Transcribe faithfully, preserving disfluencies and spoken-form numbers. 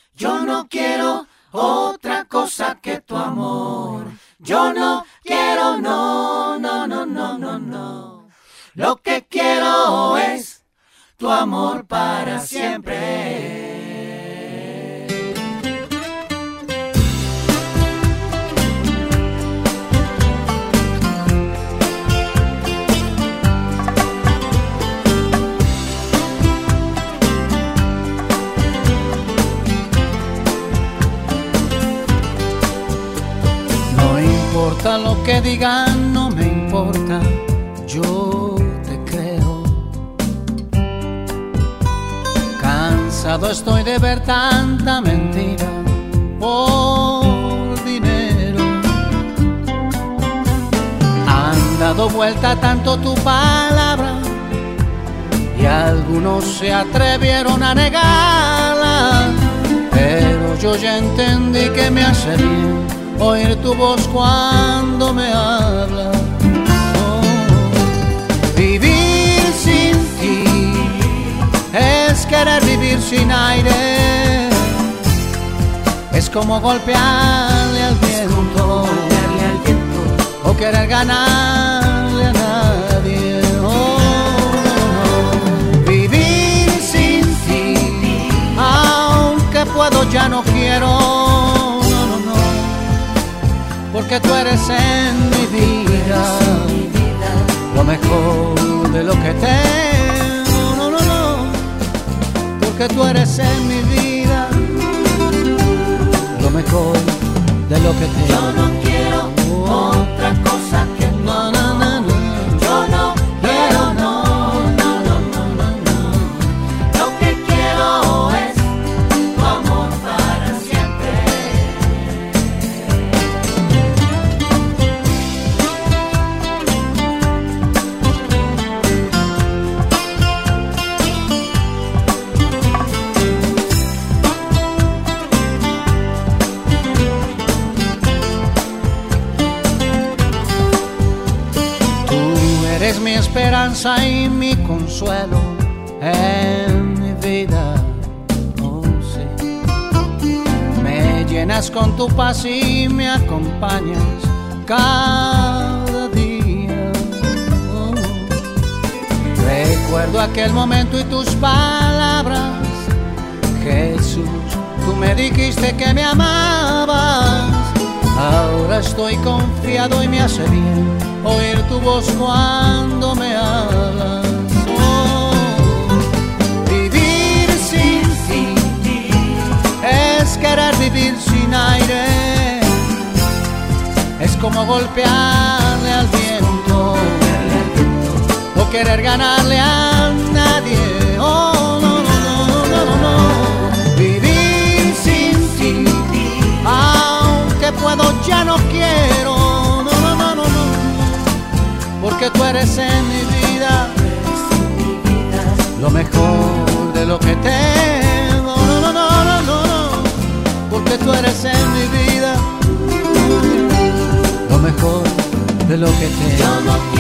Yo no quiero otra cosa que tu amor. Yo no quiero, no, no, no, no, no, no. Lo que quiero es tu amor para siempre. No importa lo que digan, no me importa, yo te creo. Cansado estoy de ver tanta mentira por dinero. Han dado vuelta tanto tu palabra y algunos se atrevieron a negarla, pero yo ya entendí que me hace bien oír tu voz cuando me hablas. Oh. Vivir sin ti es querer vivir sin aire, es como golpearle al viento o querer ganarle a nadie. Oh. Vivir sin ti, aunque puedo ya no quiero, porque tú eres en mi vida lo mejor de lo que tengo, no, no, no, porque tú eres en mi vida lo mejor de lo que tengo. Yo no quiero oh. otra cosa que tu no, no, no, no. Yo no quiero, no, no, no, no, no, no. Lo que quiero es tu amor para siempre. Eres mi esperanza y mi consuelo en mi vida, oh sí. Me llenas con tu paz y me acompañas cada día, oh. Recuerdo aquel momento y tus palabras, Jesús, tú me dijiste que me amabas. Ahora estoy confiado y me hace bien oír tu voz cuando me hablas. Oh, vivir sin ti es querer vivir sin aire, es como golpearle al viento o querer ganarle a nadie. Oh, no, no, no, no, no, no. Vivir sin ti, aunque puedo ya no quiero, no, no, no, no, no, porque tú eres en mi vida lo mejor de lo que tengo, no, no, no, no, no, no, porque tú eres en mi vida lo mejor de lo que tengo. Yo no